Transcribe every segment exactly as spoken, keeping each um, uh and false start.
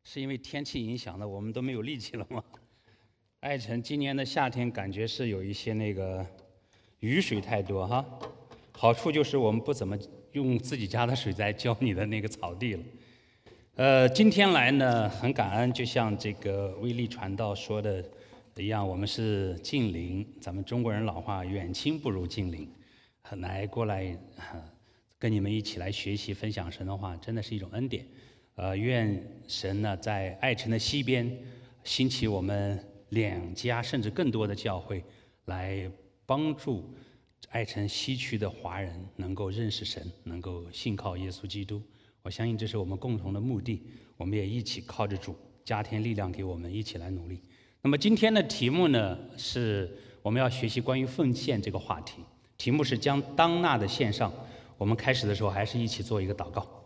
是因为天气影响的，我们都没有力气了吗？爱城今年的夏天感觉是有一些那个雨水太多哈，好处就是我们不怎么用自己家的水来浇你的那个草地了。呃，今天来呢很感恩，就像这个威力传道说的一样，我们是近邻，咱们中国人老话远亲不如近邻，来过来跟你们一起来学习分享神的话，真的是一种恩典。呃，愿神呢在爱城的西边兴起我们两家甚至更多的教会，来帮助爱城西区的华人能够认识神，能够信靠耶稣基督。我相信这是我们共同的目的，我们也一起靠着主加添力量给我们，一起来努力。那么今天的题目呢，是我们要学习关于奉献这个话题，题目是将当纳的献上。我们开始的时候还是一起做一个祷告。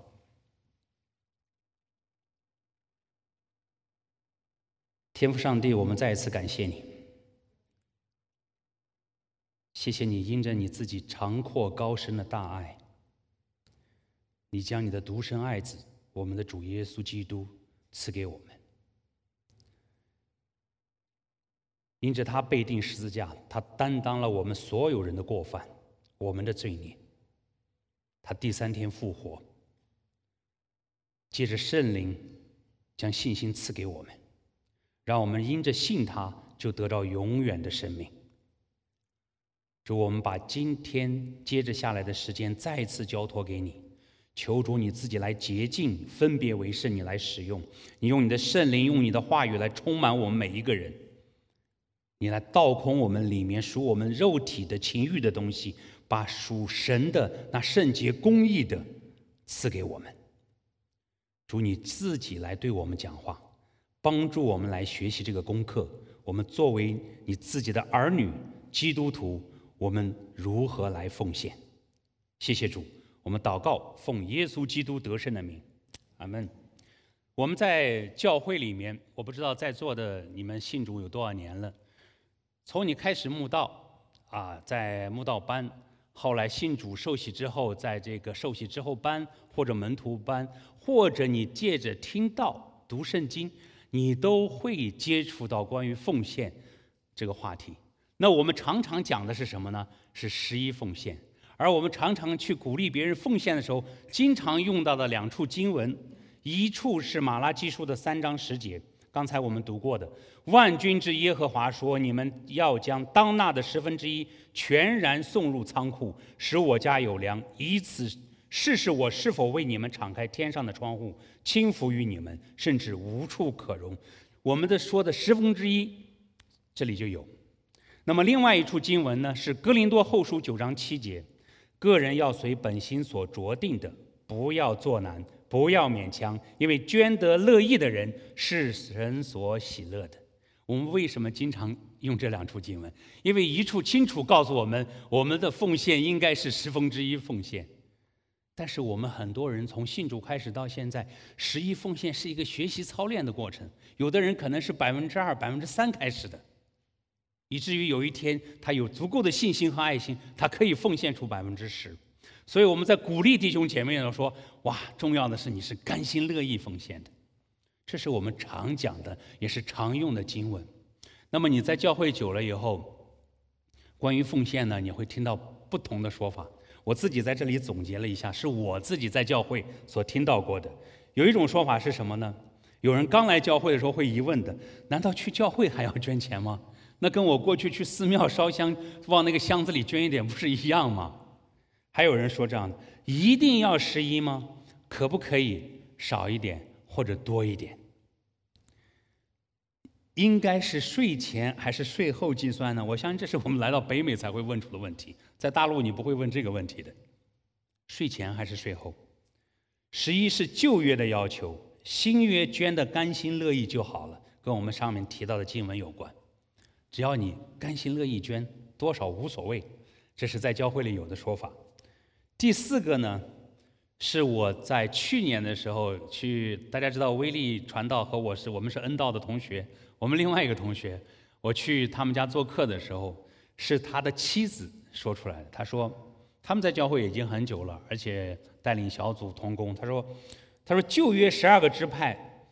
天父上帝，我们再一次感谢你，谢谢你因着你自己长阔高深的大爱，你将你的独生爱子，我们的主耶稣基督赐给我们。因着他被钉十字架，他担当了我们所有人的过犯，我们的罪孽。他第三天复活，借着圣灵将信心赐给我们，让我们因着信他就得到永远的生命。主，我们把今天接着下来的时间再次交托给你，求主你自己来洁净，分别为圣，你来使用，你用你的圣灵，用你的话语来充满我们每一个人，你来倒空我们里面属我们肉体的情欲的东西，把属神的那圣洁公义的赐给我们。主，你自己来对我们讲话，帮助我们来学习这个功课。我们作为你自己的儿女基督徒，我们如何来奉献？谢谢主，我们祷告奉耶稣基督得胜的名，阿们。我们在教会里面，我不知道在座的你们信主有多少年了，从你开始慕道啊，在慕道班，后来信主受洗之后，在这个受洗之后班或者门徒班，或者你借着听道读圣经，你都会接触到关于奉献这个话题。那我们常常讲的是什么呢？是十一奉献。而我们常常去鼓励别人奉献的时候，经常用到的两处经文，一处是马拉基书的三章十节，刚才我们读过的，万军之耶和华说，你们要将当纳的十分之一全然送入仓库，使我家有粮，以此试试我是否为你们敞开天上的窗户，倾福于你们，甚至无处可容。我们的说的十分之一这里就有。那么另外一处经文呢，是哥林多后书九章七节，个人要随本心所酌定的，不要作难，不要勉强，因为捐得乐意的人是神所喜乐的。我们为什么经常用这两处经文？因为一处清楚告诉我们，我们的奉献应该是十分之一奉献。但是我们很多人从信主开始到现在，十一奉献是一个学习操练的过程，有的人可能是百分之二、百分之三开始的，以至于有一天他有足够的信心和爱心，他可以奉献出百分之十。所以我们在鼓励弟兄姐妹们说，哇，重要的是你是甘心乐意奉献的，这是我们常讲的，也是常用的经文。那么你在教会久了以后，关于奉献呢，你会听到不同的说法。我自己在这里总结了一下，是我自己在教会所听到过的。有一种说法是什么呢？有人刚来教会的时候会疑问的，难道去教会还要捐钱吗？那跟我过去去寺庙烧香往那个箱子里捐一点不是一样吗？还有人说这样的，一定要十一吗？可不可以少一点或者多一点？应该是税前还是税后计算呢？我相信这是我们来到北美才会问出的问题，在大陆你不会问这个问题的。税前还是税后？十一是旧约的要求，新约捐的甘心乐意就好了，跟我们上面提到的经文有关。只要你甘心乐意捐，多少无所谓，这是在教会里有的说法。第四个呢，是我在去年的时候去，大家知道威力传道和我是我们是恩道的同学，我们另外一个同学，我去他们家做客的时候，是他的妻子说出来的。他说他们在教会已经很久了，而且带领小组同工。他说，他说旧约十二个支派，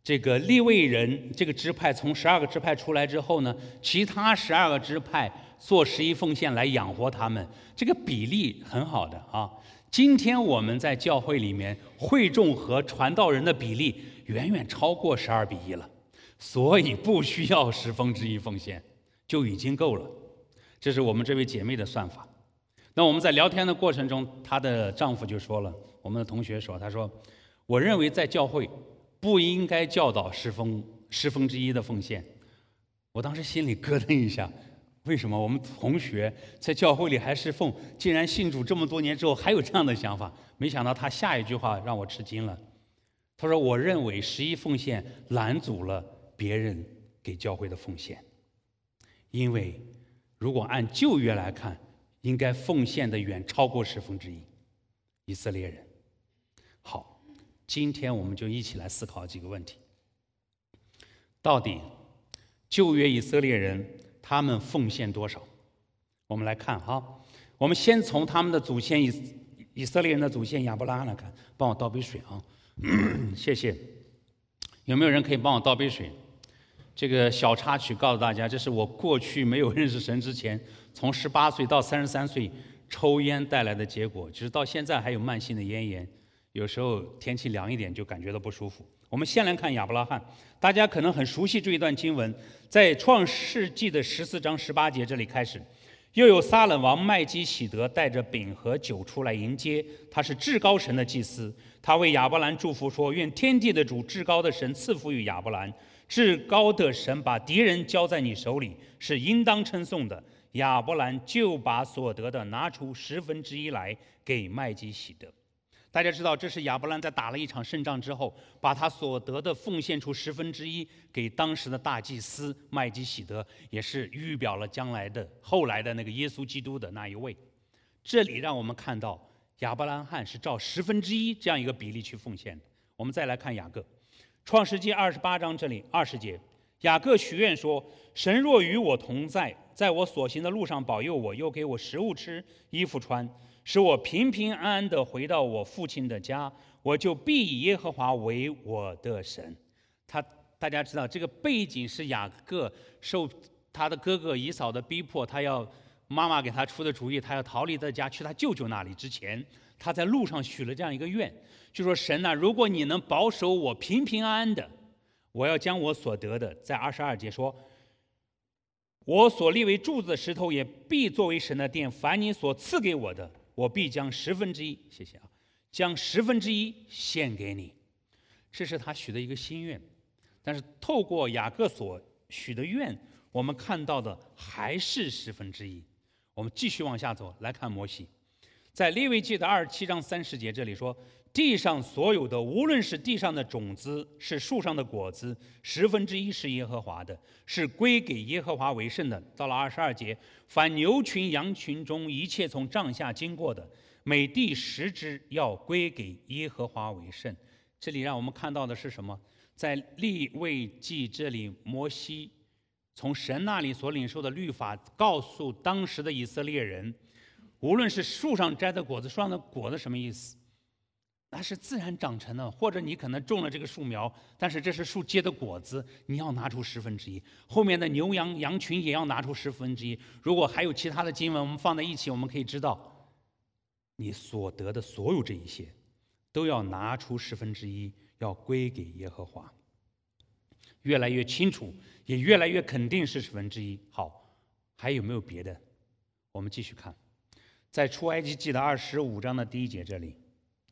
这个利未人这个支派从十二个支派出来之后呢，其他十二个支派做十一奉献来养活他们，这个比例很好的啊。今天我们在教会里面会众和传道人的比例远远超过十二比一了，所以不需要十分之一奉献就已经够了。这是我们这位姐妹的算法。那我们在聊天的过程中，她的丈夫就说了，我们的同学说，他说，我认为在教会不应该教导十分十分之一的奉献。我当时心里咯噔一下，为什么我们同学在教会里还侍奉，竟然信主这么多年之后还有这样的想法？没想到他下一句话让我吃惊了。他说：“我认为十一奉献拦阻了别人给教会的奉献，因为如果按旧约来看，应该奉献的远超过十分之一。以色列人。”好，今天我们就一起来思考几个问题。到底旧约以色列人他们奉献多少？我们来看哈，我们先从他们的祖先以以色列人的祖先亚伯拉罕来看。帮我倒杯水啊，谢谢。有没有人可以帮我倒杯水？这个小插曲告诉大家，这是我过去没有认识神之前，从十八岁到三十三岁抽烟带来的结果，直到现在还有慢性的咽炎，有时候天气凉一点就感觉到不舒服。我们先来看亚伯拉罕，大家可能很熟悉这一段经文，在创世纪的十四章十八节这里开始。又有撒冷王麦基洗德带着饼和酒出来迎接，他是至高神的祭司。他为亚伯兰祝福说：“愿天地的主至高的神赐福于亚伯兰，至高的神把敌人交在你手里，是应当称颂的。”亚伯兰就把所得的拿出十分之一来给麦基洗德。大家知道，这是亚伯兰在打了一场胜仗之后，把他所得的奉献出十分之一给当时的大祭司麦基洗德，也是预表了将来的后来的那个耶稣基督的那一位。这里让我们看到亚伯拉罕是照十分之一这样一个比例去奉献的。我们再来看雅各，创世纪二十八章这里二十节，雅各许愿说：“神若与我同在，在我所行的路上保佑我，又给我食物吃，衣服穿，使我平平安安地回到我父亲的家，我就必以耶和华为我的神。”他大家知道，这个背景是雅各受他的哥哥以扫的逼迫，他要妈妈给他出的主意，他要逃离他家去他舅舅那里之前，他在路上许了这样一个愿，就说：“神啊，如果你能保守我平平安安的，我要将我所得的，在二十二节说，我所立为柱子的石头也必作为神的殿，凡你所赐给我的，我必将十分之一，谢谢啊，将十分之一献给你。”这是他许的一个心愿。但是透过雅各所许的愿，我们看到的还是十分之一。我们继续往下走，来看摩西，在利未记的二十七章三十节这里说：“地上所有的，无论是地上的种子，是树上的果子，十分之一是耶和华的，是归给耶和华为圣的。”到了二十二节，凡牛群羊群中一切从帐下经过的，每地十只要归给耶和华为圣。这里让我们看到的是什么？在利未记这里，摩西从神那里所领受的律法，告诉当时的以色列人，无论是树上摘的果子，树上的果子什么意思？那是自然长成的，或者你可能种了这个树苗，但是这是树结的果子，你要拿出十分之一。后面的牛羊羊群也要拿出十分之一。如果还有其他的经文，我们放在一起，我们可以知道，你所得的所有这一些，都要拿出十分之一，要归给耶和华。越来越清楚，也越来越肯定是十分之一。好，还有没有别的？我们继续看，在出埃及记的二十五章的第一节这里，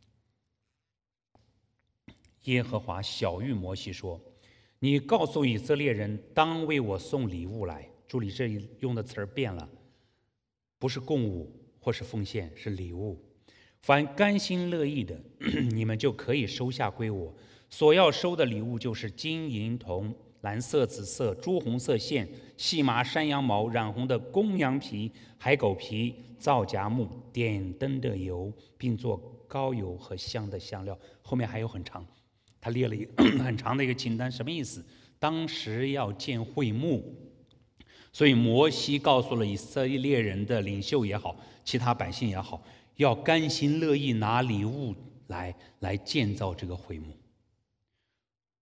耶和华晓谕摩西说：“你告诉以色列人，当为我送礼物来。”注意这里用的词儿变了，不是供物或是奉献，是礼物。凡甘心乐意的，你们就可以收下归我。所要收的礼物就是金银铜、蓝色、紫色、朱红色线、细麻、山羊毛、染红的公羊皮、海狗皮、皂荚木、点灯的油，并做膏油和香的香料。后面还有很长，他列了一个很长的一个清单，什么意思？当时要建会幕，所以摩西告诉了以色列人的领袖也好，其他百姓也好，要甘心乐意拿礼物来来建造这个会幕。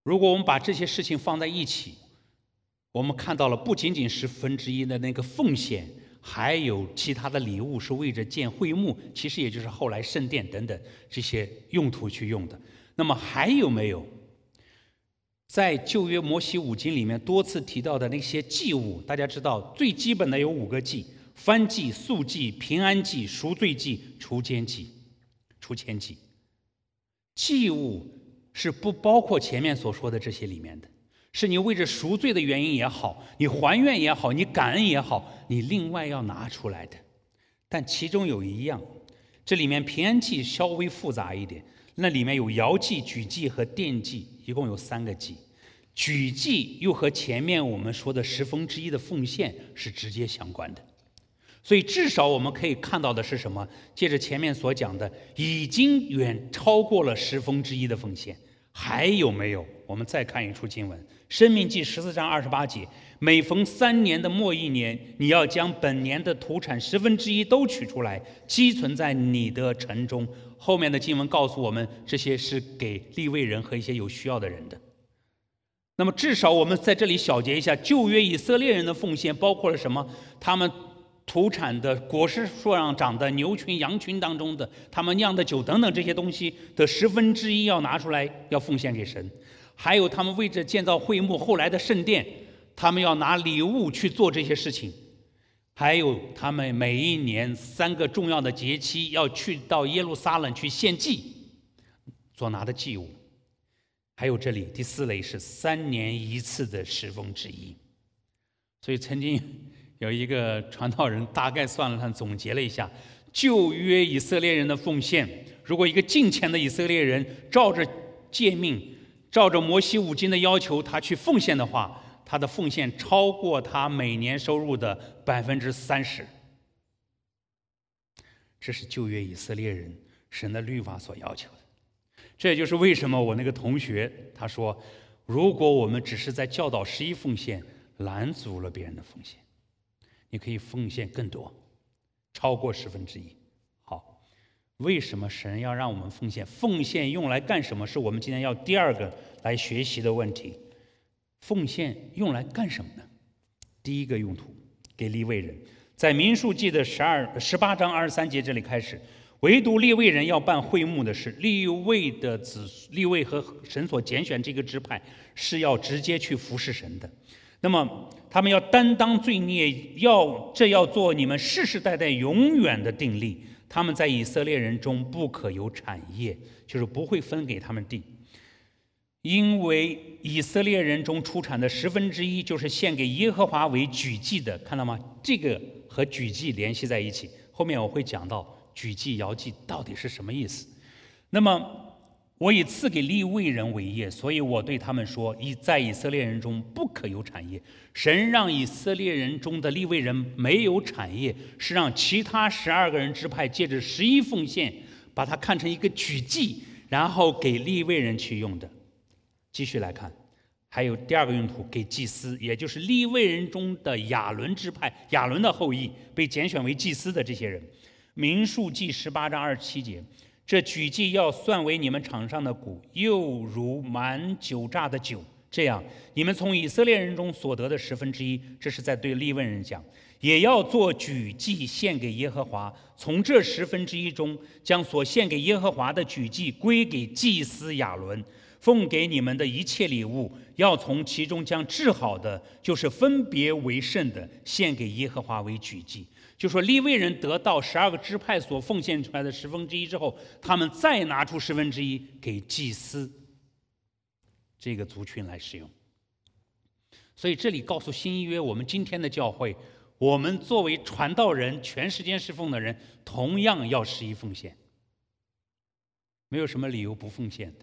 如果我们把这些事情放在一起，我们看到了不仅仅十分之一的那个奉献，还有其他的礼物是为着建会幕，其实也就是后来圣殿等等这些用途去用的。那么还有没有在旧约摩西五经里面多次提到的那些祭物？大家知道最基本的有五个祭：燔祭、素祭、平安祭、赎罪祭、除愆祭。除愆祭祭物是不包括前面所说的这些里面的，是你为着赎罪的原因也好，你还愿也好，你感恩也好，你另外要拿出来的。但其中有一样，这里面平安祭稍微复杂一点，那里面有摇祭、举祭和奠祭，一共有三个祭。举祭又和前面我们说的十分之一的奉献是直接相关的。所以至少我们可以看到的是什么？借着前面所讲的，已经远超过了十分之一的奉献。还有没有？我们再看一处经文，《申命记》十四章二十八节：每逢三年的末一年，你要将本年的土产十分之一都取出来，积存在你的城中。后面的经文告诉我们，这些是给利未人和一些有需要的人的。那么至少我们在这里小结一下，旧约以色列人的奉献包括了什么？他们土产的果实树上长的牛群、羊群当中的他们酿的酒等等这些东西的十分之一要拿出来，要奉献给神。还有他们为着建造会幕后来的圣殿，他们要拿礼物去做这些事情。还有他们每一年三个重要的节期要去到耶路撒冷去献祭所拿的祭物。还有这里第四类是三年一次的十分之一。所以曾经有一个传道人大概算了算，总结了一下旧约以色列人的奉献。如果一个敬虔的以色列人照着诫命，照着摩西五经的要求，他去奉献的话，他的奉献超过他每年收入的百分之三十。这是旧约以色列人神的律法所要求的。这也就是为什么我那个同学他说，如果我们只是在教导十一奉献，拦阻了别人的奉献。你可以奉献更多，超过十分之一。好，为什么神要让我们奉献？奉献用来干什么？是我们今天要第二个来学习的问题。奉献用来干什么呢？第一个用途，给利未人。在民数记的十二十八章二十三节这里开始，唯独利未人要办会幕的事，利未的子利未和神所拣选这个支派是要直接去服侍神的。那么他们要担当罪孽，要这要做你们世世代代永远的定例。他们在以色列人中不可有产业，就是不会分给他们地，因为以色列人中出产的十分之一就是献给耶和华为举祭的。看到吗？这个和举祭联系在一起，后面我会讲到举祭、摇祭到底是什么意思。那么我以赐给利未人为业，所以我对他们说，以在以色列人中不可有产业。神让以色列人中的利未人没有产业，是让其他十二个人支派借着十一奉献，把它看成一个举祭，然后给利未人去用的。继续来看，还有第二个用途，给祭司，也就是利未人中的亚伦支派，亚伦的后裔被拣选为祭司的这些人。民数记十八章二十七节，这举祭要算为你们场上的谷，又如满酒榨的酒，这样你们从以色列人中所得的十分之一，这是在对利未人讲，也要做举祭献给耶和华。从这十分之一中，将所献给耶和华的举祭归给祭司亚伦。奉给你们的一切礼物，要从其中将治好的，就是分别为圣的，献给耶和华为举祭。就说利未人得到十二个支派所奉献出来的十分之一之后，他们再拿出十分之一给祭司这个族群来使用。所以这里告诉新约，我们今天的教会，我们作为传道人、全时间侍奉的人，同样要十一奉献，没有什么理由不奉献的。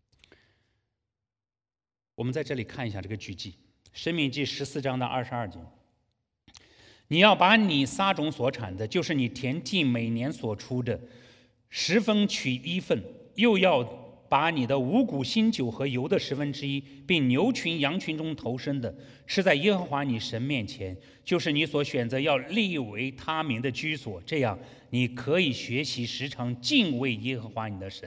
我们在这里看一下这个举祭，申命记十四章的二十二节，你要把你撒种所产的，就是你田地每年所出的十分取一份，又要把你的五谷新酒和油的十分之一，并牛群羊群中头生的，吃在耶和华你神面前，就是你所选择要立为他名的居所。这样你可以学习时常敬畏耶和华你的神，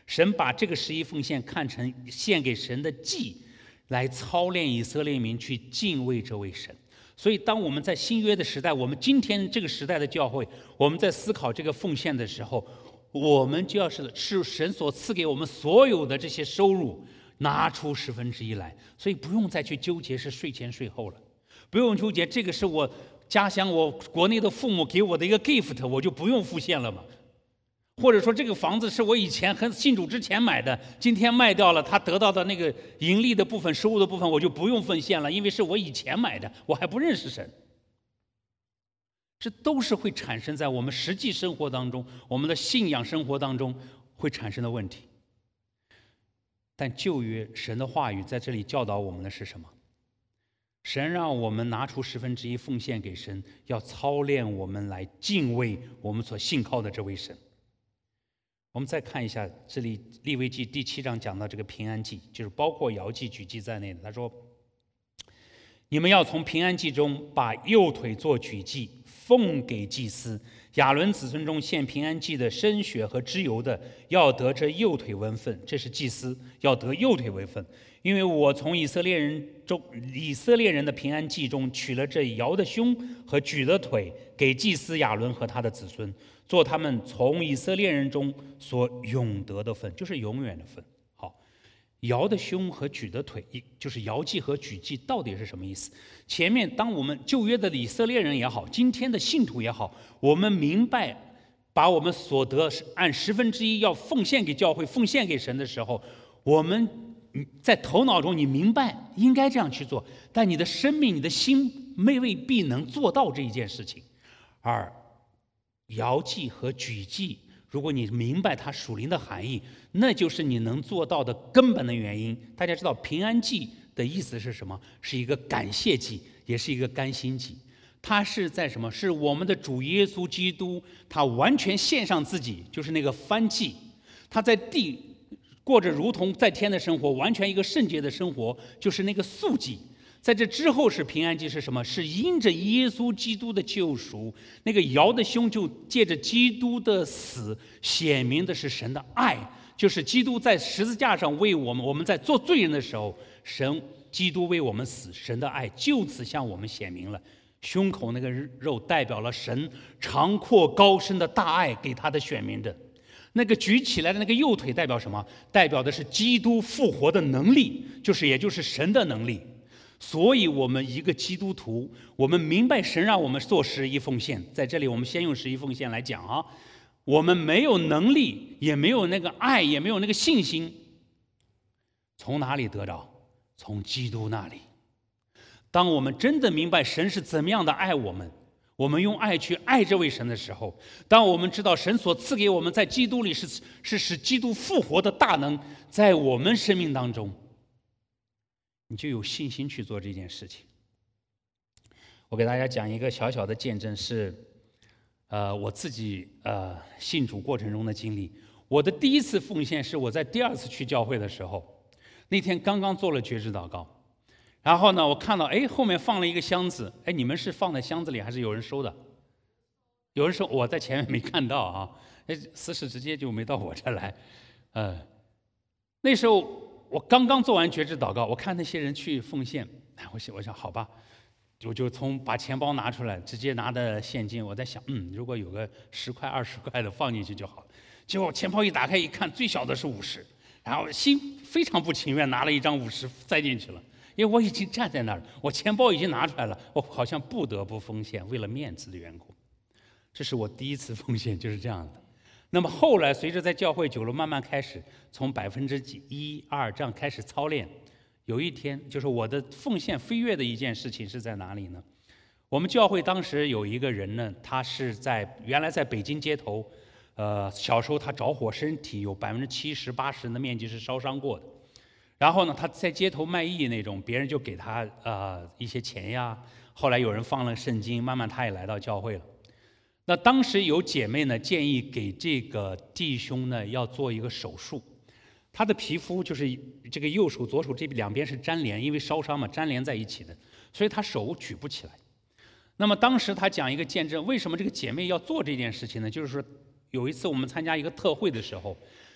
神把这个十一奉献看成献给神的祭，来操练以色列民去敬畏这位神。所以当我们在新约的时代，我们今天这个时代的教会，我们在思考这个奉献的时候，我们就要是是神所赐给我们所有的这些收入，拿出十分之一来。所以不用再去纠结是税前税后了，不用纠结这个是我家乡我国内的父母给我的一个 gift， 我就不用奉献了嘛。或者说这个房子是我以前很信主之前买的，今天卖掉了，他得到的那个盈利的部分、收入的部分，我就不用奉献了，因为是我以前买的，我还不认识神。这都是会产生在我们实际生活当中、我们的信仰生活当中会产生的问题。但旧约神的话语在这里教导我们的是什么？神让我们拿出十分之一奉献给神，要操练我们来敬畏我们所信靠的这位神。我们再看一下这里利未记第七章讲到这个平安祭，就是包括摇祭、举祭在内的。他说：“你们要从平安祭中把右腿做举祭，奉给祭司。亚伦子孙中献平安祭的生血和脂油的，要得这右腿为分。这是祭司要得右腿为分，因为我从以色列人中以色列人的平安祭中取了这摇的胸和举的腿，给祭司亚伦和他的子孙。”做他们从以色列人中所永得的分，就是永远的分。好，摇的胸和举的腿，就是摇祭和举祭，到底是什么意思？前面当我们旧约的以色列人也好，今天的信徒也好，我们明白把我们所得按十分之一要奉献给教会、奉献给神的时候，我们在头脑中你明白应该这样去做，但你的生命、你的心没未必能做到这一件事情。而摇祭和举祭，如果你明白它属灵的含义，那就是你能做到的根本的原因。大家知道平安祭的意思是什么？是一个感谢祭，也是一个甘心祭。它是在什么？是我们的主耶稣基督，他完全献上自己，就是那个燔祭。他在地过着如同在天的生活，完全一个圣洁的生活，就是那个素祭。在这之后是平安祭，是什么？是因着耶稣基督的救赎，那个摇的胸就借着基督的死显明的是神的爱，就是基督在十字架上为我们，我们在做罪人的时候，神基督为我们死，神的爱就此向我们显明了。胸口那个肉代表了神长阔高深的大爱给他的选民的，那个举起来的那个右腿代表什么？代表的是基督复活的能力，就是也就是神的能力。所以我们一个基督徒，我们明白神让我们做十一奉献。在这里我们先用十一奉献来讲啊，我们没有能力，也没有那个爱，也没有那个信心，从哪里得着？从基督那里。当我们真的明白神是怎么样的爱我们，我们用爱去爱这位神的时候，当我们知道神所赐给我们在基督里是是使基督复活的大能在我们生命当中，你就有信心去做这件事情。我给大家讲一个小小的见证，是呃我自己呃信主过程中的经历。我的第一次奉献是我在第二次去教会的时候，那天刚刚做了觉知祷告，然后呢，我看到哎后面放了一个箱子，哎你们是放在箱子里还是有人收的？有人收，我在前面没看到啊，哎私事直接就没到我这来，呃那时候。我刚刚做完觉知祷告，我看那些人去奉献，我想，我想好吧，我就从把钱包拿出来，直接拿的现金。我在想，嗯，如果有个十块、二十块的放进去就好了。结果钱包一打开一看，最小的是五十，然后心非常不情愿，拿了一张五十塞进去了，因为我已经站在那儿，我钱包已经拿出来了，我好像不得不奉献，为了面子的缘故。这是我第一次奉献，就是这样的。那么后来随着在教会久了，慢慢开始从百分之几一二这样开始操练。有一天，就是我的奉献飞跃的一件事情是在哪里呢？我们教会当时有一个人呢，他是在原来在北京街头，呃，小时候他着火，身体有百分之七十八十的面积是烧伤过的。然后呢，他在街头卖艺那种，别人就给他呃一些钱呀。后来有人放了圣经，慢慢他也来到教会了。那当时有姐妹呢建议给这个弟兄呢要做一个手术，他的皮肤就是这个右手左手这两边是粘连，因为烧伤嘛粘连在一起的，所以他手举不起来。那么当时他讲一个见证，为什么这个姐妹要做这件事情呢？就是说有一次我们参加一个特会的时候，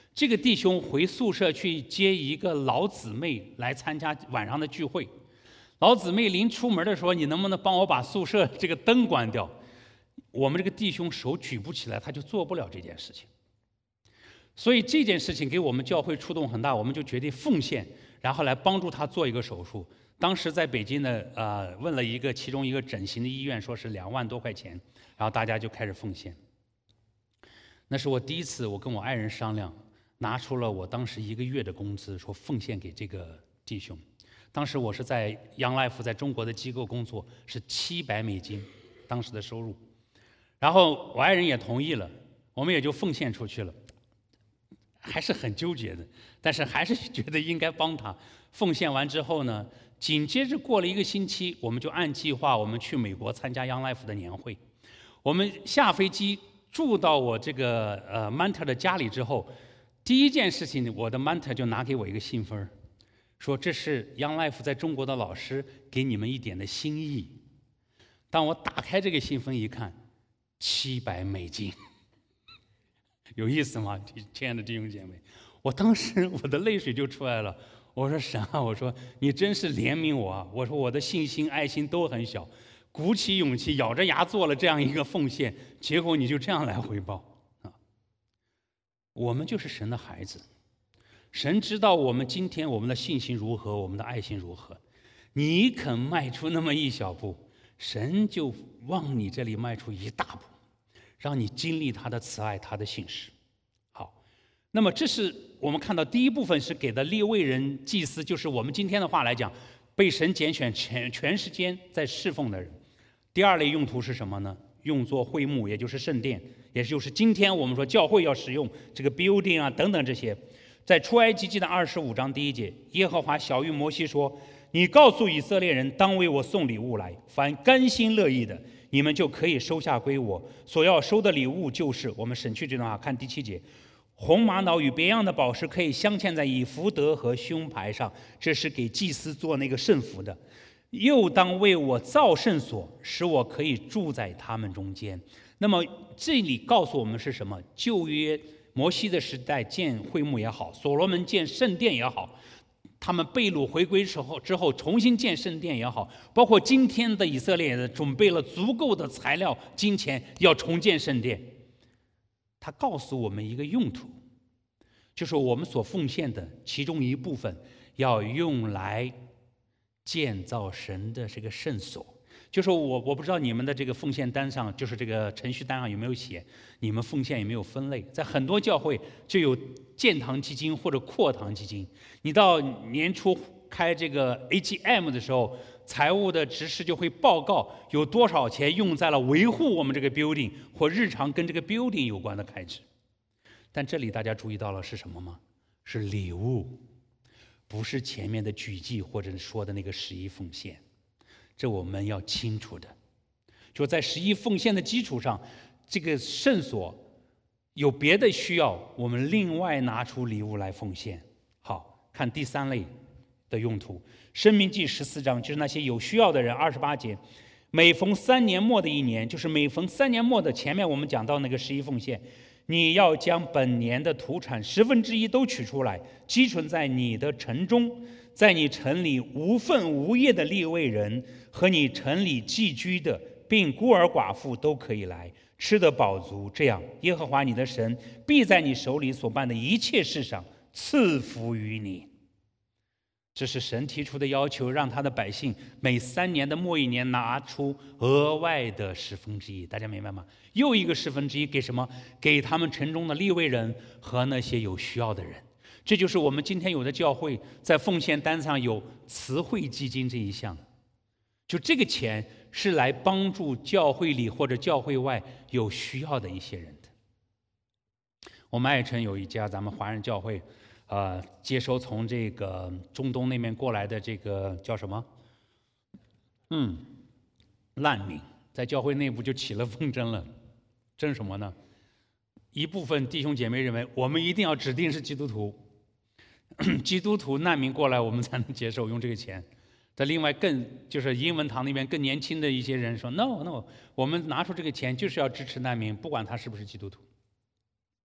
这个弟兄回宿舍去接一个老姊妹来参加晚上的聚会，老姊妹临出门的时候，你能不能帮我把宿舍这个灯关掉？我们这个弟兄手举不起来，他就做不了这件事情。所以这件事情给我们教会触动很大，我们就决定奉献，然后来帮助他做一个手术。当时在北京呢，呃，问了一个其中一个整形的医院，说是两万多块钱，然后大家就开始奉献。那是我第一次，我跟我爱人商量，拿出了我当时一个月的工资，说奉献给这个弟兄。当时我是在 Young Life 在中国的机构工作，是七百美金，当时的收入。然后我爱人也同意了，我们也就奉献出去了。还是很纠结的，但是还是觉得应该帮他。奉献完之后呢，紧接着过了一个星期，我们就按计划，我们去美国参加 Young Life 的年会。我们下飞机住到我这个呃 mentor 的家里之后，第一件事情，我的 mentor 就拿给我一个信封，说这是 Young Life 在中国的老师给你们一点的心意。当我打开这个信封一看，七百美金。有意思吗，亲爱的弟兄姐妹？我当时我的泪水就出来了。我说神啊，我说你真是怜悯我啊！我说我的信心、爱心都很小，鼓起勇气，咬着牙做了这样一个奉献，结果你就这样来回报啊！我们就是神的孩子，神知道我们今天我们的信心如何，我们的爱心如何。你肯迈出那么一小步，神就往你这里迈出一大步。让你经历他的慈爱，他的信实。好，那么这是我们看到第一部分是给的利未人祭司，就是我们今天的话来讲，被神拣选全全时间在侍奉的人。第二类用途是什么呢？用作会幕，也就是圣殿，也就是今天我们说教会要使用这个 building 啊等等这些。在出埃及记的二十五章第一节，耶和华晓谕摩西说：“你告诉以色列人，当为我送礼物来，凡甘心乐意的。”你们就可以收下归我，所要收的礼物就是我们省去这段话，看第七节，红玛瑙与别样的宝石可以镶嵌在以弗得和胸牌上，这是给祭司做那个圣服的。又当为我造圣所，使我可以住在他们中间。那么这里告诉我们是什么？旧约摩西的时代建会幕也好，所罗门建圣殿也好，他们被掳回归之后之后重新建圣殿也好，包括今天的以色列人准备了足够的材料、金钱要重建圣殿。他告诉我们一个用途，就是我们所奉献的其中一部分要用来建造神的这个圣所。就是我我不知道你们的这个奉献单上，就是这个程序单上有没有写你们奉献有没有分类。在很多教会就有建堂基金或者扩堂基金，你到年初开这个 A G M 的时候，财务的执事就会报告有多少钱用在了维护我们这个 building 或日常跟这个 building 有关的开支。但这里大家注意到了是什么吗？是礼物，不是前面的举祭或者说的那个十一奉献。这我们要清楚的，就在十一奉献的基础上，这个圣所有别的需要，我们另外拿出礼物来奉献。好，看第三类的用途，申命记十四章，就是那些有需要的人。二十八节，每逢三年末的一年，就是每逢三年末的前面我们讲到那个十一奉献，你要将本年的土产十分之一都取出来，积存在你的城中。在你城里无份无业的利未人和你城里寄居的，并孤儿寡妇都可以来，吃得饱足。这样，耶和华你的神必在你手里所办的一切事上赐福于你。这是神提出的要求，让他的百姓每三年的末一年拿出额外的十分之一。大家明白吗？又一个十分之一给什么？给他们城中的利未人和那些有需要的人。这就是我们今天有的教会在奉献单上有慈惠基金这一项，就这个钱是来帮助教会里或者教会外有需要的一些人的。我们爱城有一家咱们华人教会，呃，接收从这个中东那边过来的这个叫什么？嗯，难民，在教会内部就起了纷争了，争什么呢？一部分弟兄姐妹认为我们一定要指定是基督徒。基督徒难民过来，我们才能接受用这个钱。但另外更就是英文堂那边更年轻的一些人说 ，no no， 我们拿出这个钱就是要支持难民，不管他是不是基督徒。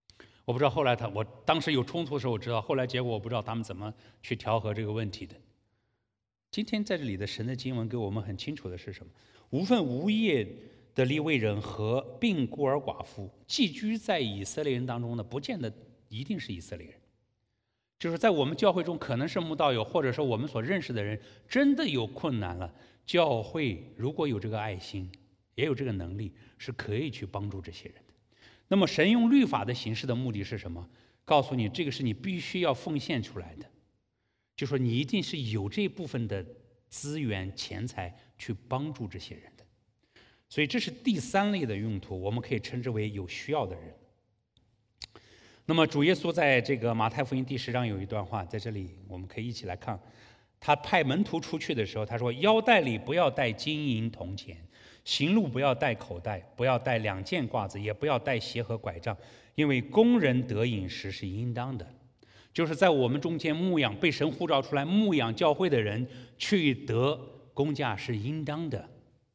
我不知道后来他，我当时有冲突的时候我知道，后来结果我不知道他们怎么去调和这个问题的。今天在这里的神的经文给我们很清楚的是什么？无分无业的利未人和病孤儿寡妇寄居在以色列人当中的，不见得一定是以色列人。就是在我们教会中，可能是慕道友，或者说我们所认识的人，真的有困难了，教会如果有这个爱心，也有这个能力，是可以去帮助这些人的。那么神用律法的形式的目的是什么？告诉你，这个是你必须要奉献出来的，就说你一定是有这部分的资源、钱财去帮助这些人的。所以这是第三类的用途，我们可以称之为有需要的人。那么主耶稣在这个马太福音第十章有一段话，在这里我们可以一起来看。他派门徒出去的时候，他说：腰带里不要带金银铜钱，行路不要带口袋，不要带两件褂子，也不要带鞋和拐杖，因为工人得饮食是应当的。就是在我们中间牧养，被神呼召出来牧养教会的人，去得工价是应当的。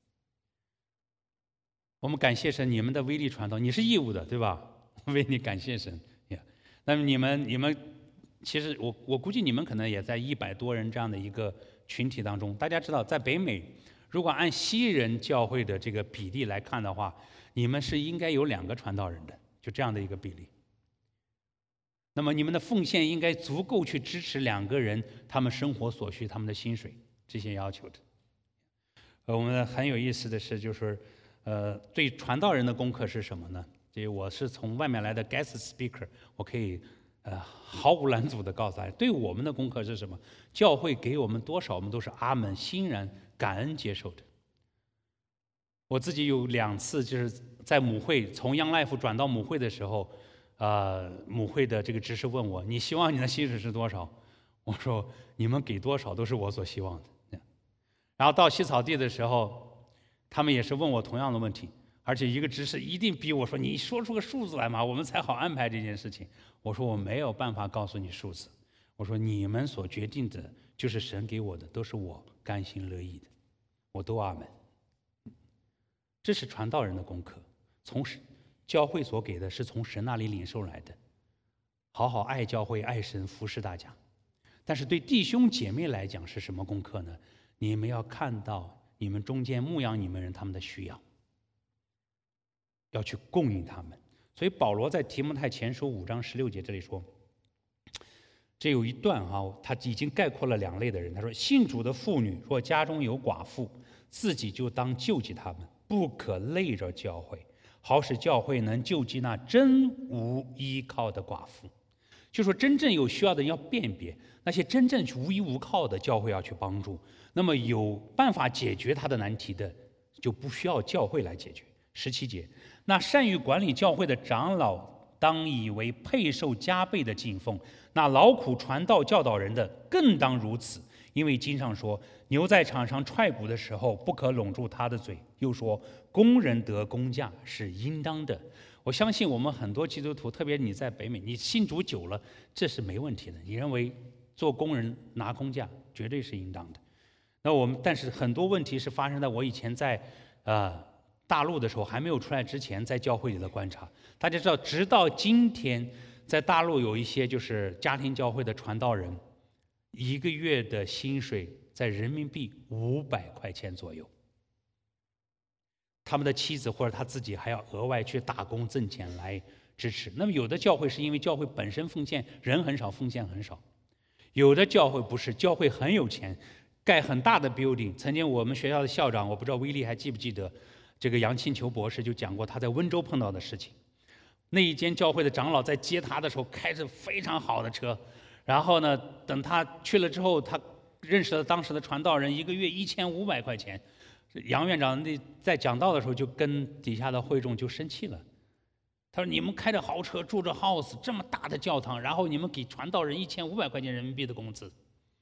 我们感谢神，你们的威力传道，你是义务的，对吧？为你感谢神。那么你们，你们其实我我估计你们可能也在一百多人这样的一个群体当中。大家知道，在北美，如果按西人教会的这个比例来看的话，你们是应该有两个传道人的，就这样的一个比例。那么你们的奉献应该足够去支持两个人他们生活所需、他们的薪水这些要求的。呃，我们很有意思的是，就是呃，对传道人的功课是什么呢？这我是从外面来的 guest speaker， 我可以呃毫无拦阻地告诉大家，对我们的功课是什么？教会给我们多少，我们都是阿门欣然感恩接受的。我自己有两次就是在母会从 Young Life 转到母会的时候，呃，母会的这个执事问我：“你希望你的薪水是多少？”我说：“你们给多少都是我所希望的。”然后到洗草地的时候，他们也是问我同样的问题。而且一个执事一定逼我说：“你说出个数字来嘛，我们才好安排这件事情。”我说：“我没有办法告诉你数字。”我说：“你们所决定的，就是神给我的，都是我甘心乐意的，我都阿门。”这是传道人的功课，从教会所给的，是从神那里领受来的。好好爱教会、爱神、服侍大家。但是对弟兄姐妹来讲是什么功课呢？你们要看到你们中间牧养你们人他们的需要。要去供应他们，所以保罗在提摩太前书五章十六节这里说，这有一段啊，他已经概括了两类的人。他说：“信主的妇女若家中有寡妇，自己就当救济他们，不可累着教会，好使教会能救济那真无依靠的寡妇。”就说真正有需要的人要辨别，那些真正无依无靠的，教会要去帮助。那么有办法解决他的难题的，就不需要教会来解决。十七节，那善于管理教会的长老，当以为配受加倍的敬奉；那劳苦传道教导人的，更当如此。因为经上说，牛在场上踹鼓的时候，不可拢住他的嘴；又说，工人得工价是应当的。我相信我们很多基督徒，特别你在北美，你信主久了，这是没问题的。你认为做工人拿工价，绝对是应当的。那我们，但是很多问题是发生在我以前在呃。大陆的时候还没有出来之前，在教会里的观察，大家知道，直到今天，在大陆有一些就是家庭教会的传道人，一个月的薪水在人民币五百块钱左右，他们的妻子或者他自己还要额外去打工挣钱来支持。那么有的教会是因为教会本身奉献人很少，奉献很少；有的教会不是，教会很有钱，盖很大的 building。曾经我们学校的校长，我不知道威利还记不记得。这个杨庆球博士就讲过他在温州碰到的事情。那一间教会的长老在接他的时候开着非常好的车，然后呢，等他去了之后，他认识了当时的传道人，一个月一千五百块钱。杨院长那在讲道的时候就跟底下的会众就生气了，他说：“你们开着豪车，住着 house， 这么大的教堂，然后你们给传道人一千五百块钱人民币的工资。”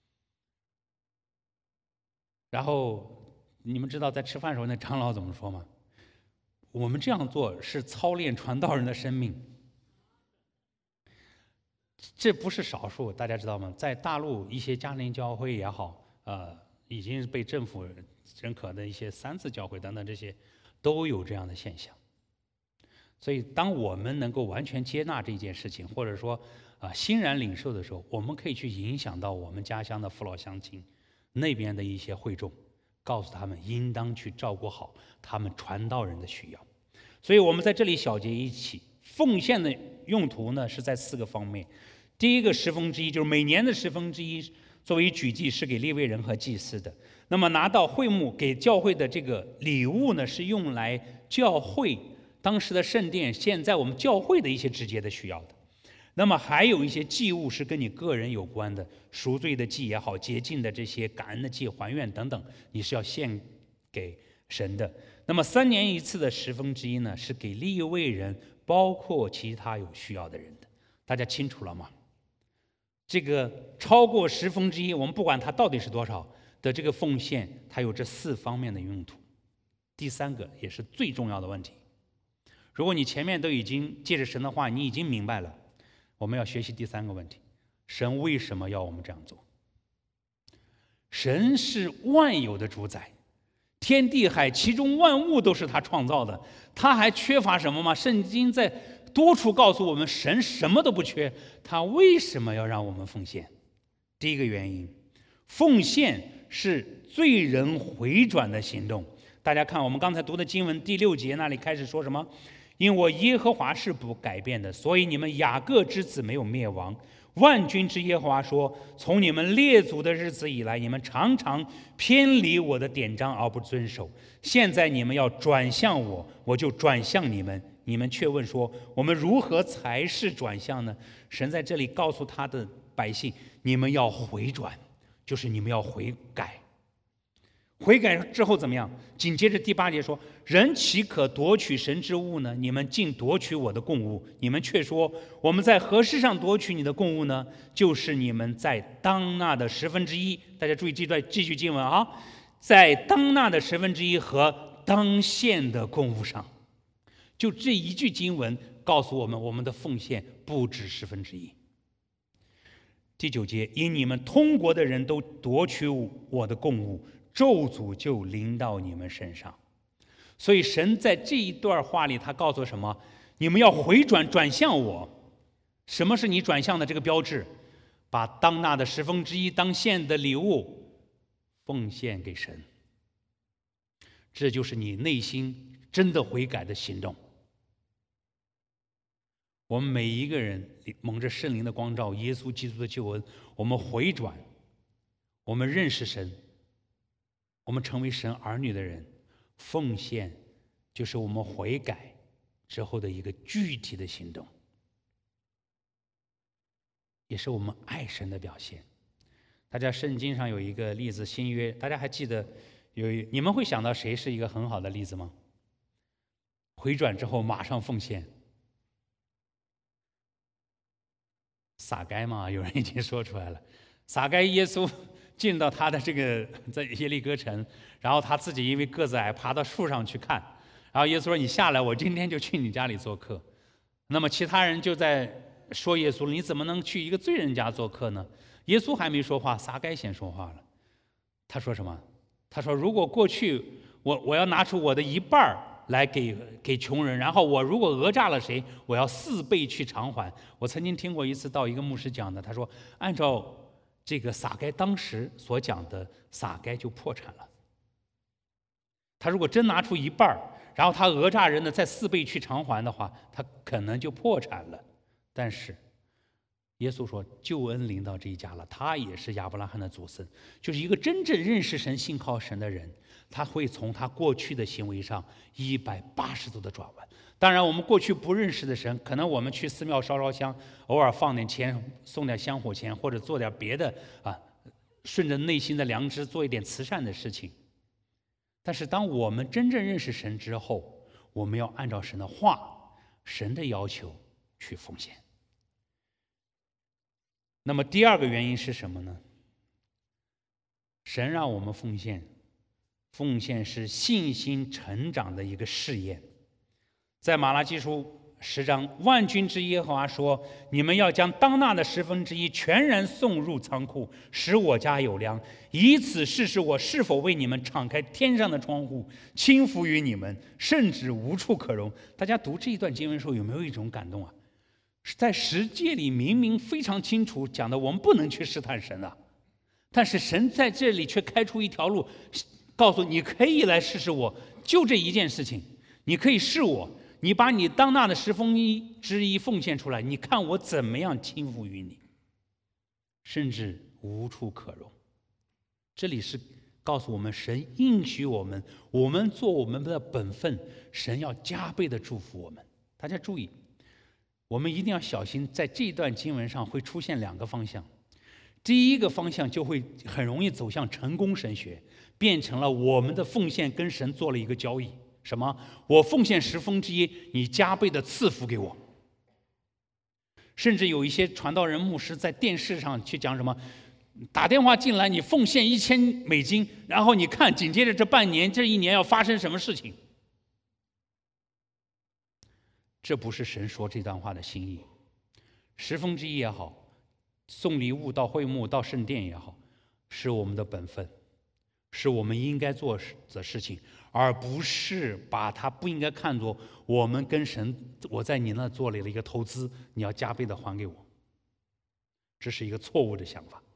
然后。你们知道在吃饭的时候那长老怎么说吗？我们这样做是操练传道人的生命，这不是少数，大家知道吗？在大陆一些家庭教会也好，呃，已经被政府认可的一些三次教会等等，这些都有这样的现象。 所以，当我们能够完全接纳这件事情，或者说啊欣然领受的时候，我们可以去影响到我们家乡的父老乡亲那边的一些会众，告诉他们应当去照顾好他们传道人的需要。所以我们在这里小结一起，奉献的用途呢是在四个方面。第一个十分之一就是每年的十分之一作为举祭是给利未人和祭司的。那么拿到会幕给教会的这个礼物呢，是用来教会当时的圣殿现在我们教会的一些直接的需要的。那么还有一些祭物是跟你个人有关的，赎罪的祭也好，洁净的这些感恩的祭、还愿等等，你是要献给神的。那么三年一次的十分之一呢，是给利未人，包括其他有需要的人的。大家清楚了吗？这个超过十分之一，我们不管它到底是多少的这个奉献，它有这四方面的用途。第三个也是最重要的问题，如果你前面都已经借着神的话，你已经明白了，我们要学习第三个问题：神为什么要我们这样做？神是万有的主宰，天地海其中万物都是他创造的，他还缺乏什么吗？圣经在多处告诉我们，神什么都不缺，他为什么要让我们奉献？第一个原因，奉献是罪人回转的行动。大家看我们刚才读的经文第六节那里开始说什么？因我耶和华是不改变的，所以你们雅各之子没有灭亡。万军之耶和华说，从你们列祖的日子以来，你们常常偏离我的典章而不遵守，现在你们要转向我，我就转向你们。你们却问说，我们如何才是转向呢？神在这里告诉他的百姓，你们要回转，就是你们要悔改。悔改之后怎么样？紧接着第八节说，人岂可夺取神之物呢？你们竟夺取我的供物。你们却说，我们在何事上夺取你的供物呢？就是你们在当纳的十分之一。大家注意这段这句经文啊，在当纳的十分之一和当献的供物上。就这一句经文告诉我们，我们的奉献不止十分之一。第九节，因你们通国的人都夺取我的供物，咒诅就临到你们身上。所以神在这一段话里，他告诉什么？你们要回转，转向我。什么是你转向的这个标志？把当纳的十分之一当献的礼物奉献给神，这就是你内心真的悔改的行动。我们每一个人蒙着圣灵的光照，耶稣基督的救恩，我们回转，我们认识神，我们成为神儿女的人，奉献就是我们悔改之后的一个具体的行动，也是我们爱神的表现。大家圣经上有一个例子，新约，大家还记得有你们会想到谁是一个很好的例子吗？回转之后马上奉献，撒该嘛，有人已经说出来了。撒该耶稣进到他的这个在耶利哥城，然后他自己因为个子矮，爬到树上去看，然后耶稣说：“你下来，我今天就去你家里做客。”那么其他人就在说耶稣：“你怎么能去一个罪人家做客呢？”耶稣还没说话，撒该先说话了。他说什么？他说：“如果过去我我要拿出我的一半来给给穷人，然后我如果讹诈了谁，我要四倍去偿还。”我曾经听过一次到一个牧师讲的，他说按照这个撒该当时所讲的，撒该就破产了。他如果真拿出一半，然后他讹诈人的再四倍去偿还的话，他可能就破产了。但是耶稣说救恩临到这一家了，他也是亚伯拉罕的祖孙，就是一个真正认识神信靠神的人，他会从他过去的行为上一百八十度的转弯。当然我们过去不认识的神，可能我们去寺庙烧烧香，偶尔放点钱，送点香火钱，或者做点别的啊，顺着内心的良知做一点慈善的事情。但是当我们真正认识神之后，我们要按照神的话，神的要求去奉献。那么第二个原因是什么呢？神让我们奉献，奉献是信心成长的一个试验。在马拉基书十章，万军之耶和华说：“你们要将当纳的十分之一全然送入仓库，使我家有粮，以此试试我是否为你们敞开天上的窗户，倾福于你们，甚至无处可容。”大家读这一段经文的时候，有没有一种感动啊？在十诫里明明非常清楚讲的，我们不能去试探神啊，但是神在这里却开出一条路，告诉你可以来试试我，就这一件事情，你可以试我。你把你当纳的十分之一奉献出来，你看我怎么样倾福于你，甚至无处可容。这里是告诉我们，神应许我们，我们做我们的本分，神要加倍的祝福我们。大家注意，我们一定要小心，在这段经文上会出现两个方向。第一个方向就会很容易走向成功神学，变成了我们的奉献跟神做了一个交易。什么？我奉献十分之一，你加倍的赐福给我。甚至有一些传道人、牧师在电视上去讲什么，打电话进来，你奉献一千美金，然后你看紧接着这半年、这一年要发生什么事情。这不是神说这段话的心意。十分之一也好，送礼物到会幕、到圣殿也好，是我们的本分，是我们应该做的事情。而不是把它不应该看作我们跟神，我在你那做了一个投资，你要加倍的还给我，这是一个错误的想法。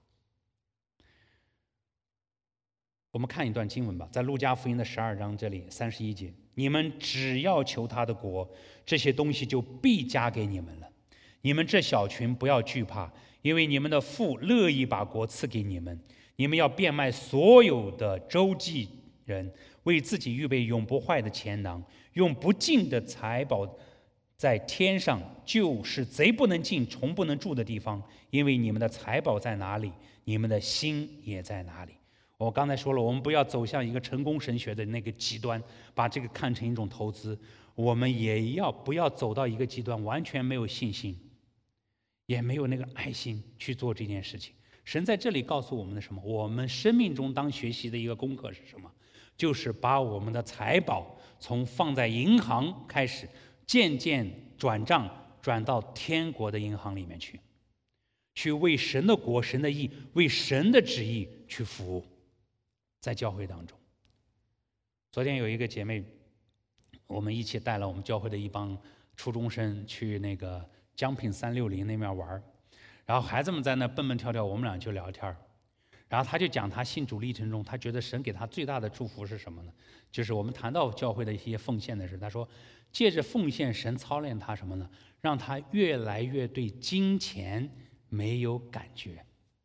我们看一段经文吧，在路加福音的十二章这里三十一节，你们只要求他的国，这些东西就必加给你们了。你们这小群不要惧怕，因为你们的父乐意把国赐给你们。你们要变卖所有的周济人，为自己预备永不坏的钱囊，用不尽的财宝在天上，就是贼不能进、虫不能住的地方。因为你们的财宝在哪里，你们的心也在哪里。我刚才说了，我们不要走向一个成功神学的那个极端，把这个看成一种投资。我们也要不要走到一个极端，完全没有信心，也没有那个爱心去做这件事情。神在这里告诉我们的什么？我们生命中当学习的一个功课是什么？就是把我们的财宝从放在银行开始，渐渐转账转到天国的银行里面去，去为神的国、神的义、为神的旨意去服务，在教会当中。昨天有一个姐妹，我们一起带了我们教会的一帮初中生去那个江品三六零那边玩，然后孩子们在那蹦蹦跳跳，我们俩就聊天。然后他就讲他信主历程中，他觉得神给他最大的祝福是什么呢？就是我们谈到教会的一些奉献的事，他说借着奉献，神操练他什么呢？让他越来越对金钱没有感觉。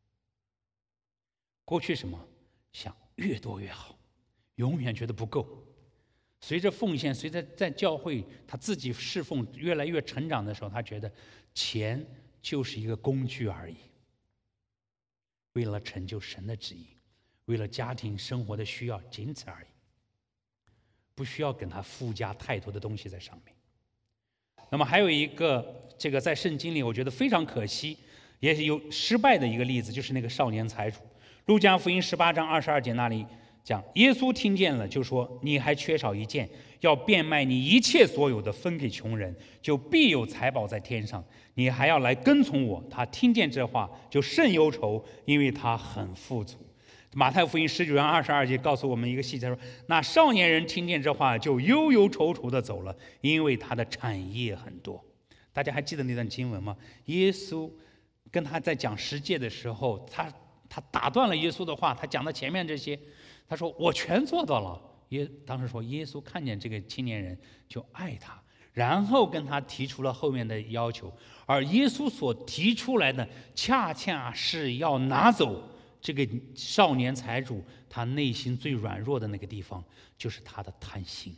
过去什么想越多越好，永远觉得不够。随着奉献，随着在教会他自己侍奉越来越成长的时候，他觉得钱就是一个工具而已。为了成就神的旨意，为了家庭生活的需要，仅此而已，不需要跟他附加太多的东西在上面。那么还有一个这个在圣经里我觉得非常可惜也是有失败的一个例子，就是那个少年财主。路加福音十八章二十二节那里讲，耶稣听见了就说，你还缺少一件，要变卖你一切所有的分给穷人，就必有财宝在天上。你还要来跟从我。他听见这话就甚忧愁，因为他很富足。马太福音十九章二十二节告诉我们一个细节，说那少年人听见这话就忧忧愁愁的走了，因为他的产业很多。大家还记得那段经文吗？耶稣跟他在讲十诫的时候，他他打断了耶稣的话，他讲到前面这些，他说我全做到了。耶当时说耶稣看见这个青年人就爱他，然后跟他提出了后面的要求，而耶稣所提出来的恰恰是要拿走这个少年财主他内心最软弱的那个地方，就是他的贪心，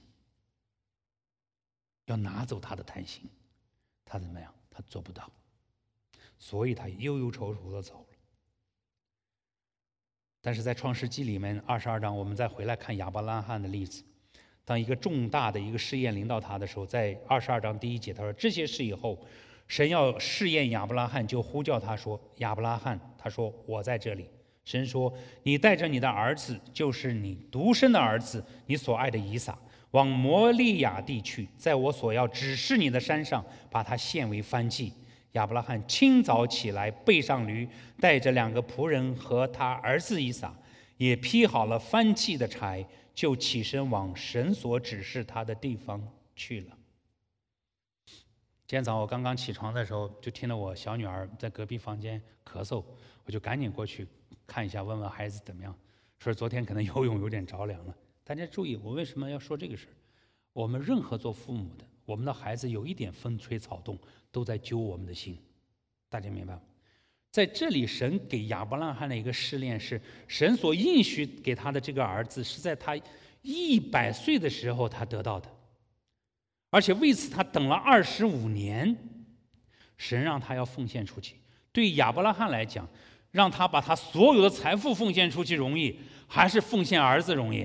要拿走他的贪心。他怎么样？他做不到，所以他忧忧愁愁的走了。但是在创世纪里面二十二章，我们再回来看亚伯拉罕的例子，当一个重大的一个试验临到他的时候，在二十二章第一节他说，这些事以后神要试验亚伯拉罕，就呼叫他说，亚伯拉罕，他说我在这里。神说，你带着你的儿子，就是你独生的儿子，你所爱的以撒， 往摩利亚地去，在我所要指示你的山上，把它献为燔祭。亚伯拉罕清早起来，背上驴，带着两个仆人和他儿子以撒，也劈好了燔祭的柴，就起身往神所指示他的地方去了。今天早上我刚刚起床的时候，就听到我小女儿在隔壁房间咳嗽，我就赶紧过去看一下，问问孩子怎么样。说昨天可能游泳有点着凉了。大家注意，我为什么要说这个事儿？我们任何做父母的，我们的孩子有一点风吹草动，都在揪我们的心。大家明白吗？在这里，神给亚伯拉罕的一个试炼是，神所应许给他的这个儿子，是在他一百岁的时候他得到的，而且为此他等了二十五年。神让他要奉献出去。对亚伯拉罕来讲，让他把他所有的财富奉献出去容易，还是奉献儿子容易？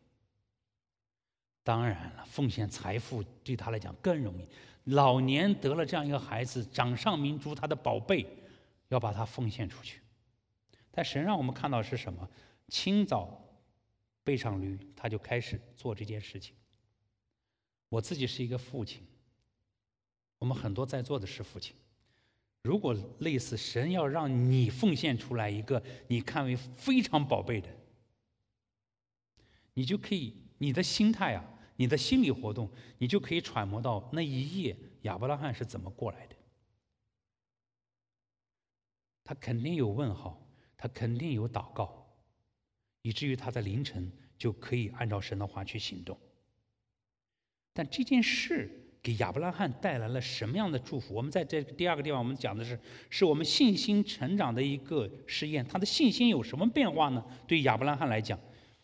当然了，奉献财富对他来讲更容易。老年得了这样一个孩子，掌上明珠，他的宝贝，要把他奉献出去。但神让我们看到是什么？清早背上驴，他就开始做这件事情。我自己是一个父亲，我们很多在座的是父亲。如果类似神要让你奉献出来一个你看为非常宝贝的，你就可以，你的心态啊，你的心理活动，你就可以揣摩到那一夜亚伯拉罕是怎么过来的。他肯定有问号，他肯定有祷告，以至于他在凌晨就可以按照神的话去行动。但这件事给亚伯拉罕带来了什么样的祝福？我们在这第二个地方，我们讲的是，是我们信心成长的一个试验。他的信心有什么变化呢？对亚伯拉罕来讲，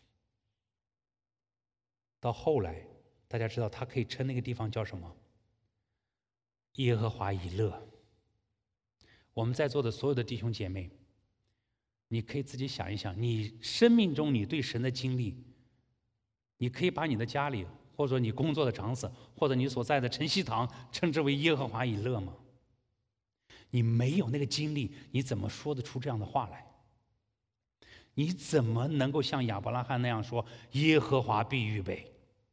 到后来，大家知道他可以称那个地方叫什么？耶和华以勒。我们在座的所有的弟兄姐妹，你可以自己想一想，你生命中你对神的经历，你可以把你的家里，或者你工作的场所，或者你所在的晨曦堂，称之为耶和华以勒吗？你没有那个经历，你怎么说得出这样的话来？你怎么能够像亚伯拉罕那样说耶和华必预备？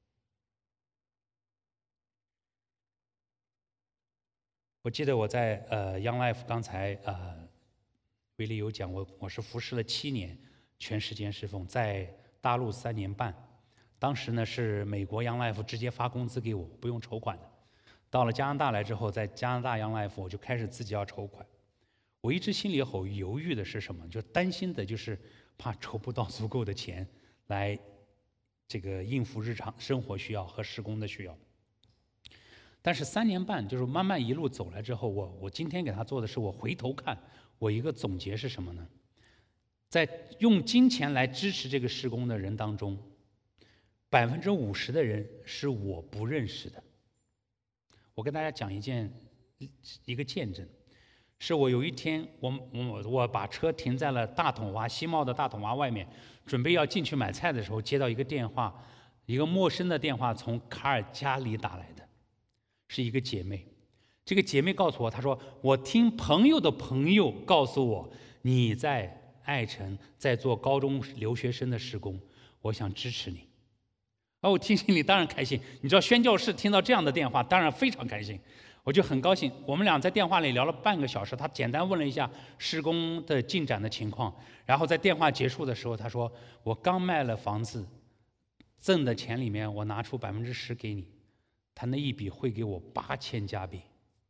我记得我在呃 Young Life 刚才呃威利有讲，我我是服侍了七年，全时间侍奉，在大陆三年半。当时呢是美国 Young Life 直接发工资给我，不用筹款的。到了加拿大来之后，在加拿大 Young Life 我就开始自己要筹款。我一直心里很犹豫的是什么？就担心的就是怕筹不到足够的钱来这个应付日常生活需要和施工的需要。但是三年半就是慢慢一路走来之后，我我今天给他做的是，我回头看，我一个总结是什么呢？在用金钱来支持这个施工的人当中，百分之五十的人是我不认识的。我跟大家讲一件一个见证，是我有一天我我我把车停在了大统华西茂的大统华外面，准备要进去买菜的时候，接到一个电话，一个陌生的电话从卡尔加里打来的。是一个姐妹，这个姐妹告诉我，她说我听朋友的朋友告诉我，你在爱城在做高中留学生的施工，我想支持你。而我听心里当然开心，你知道宣教士听到这样的电话，当然非常开心，我就很高兴。我们俩在电话里聊了半个小时，她简单问了一下施工的进展的情况，然后在电话结束的时候，她说我刚卖了房子，挣的钱里面我拿出百分之十给你。他那一笔会给我八千加币，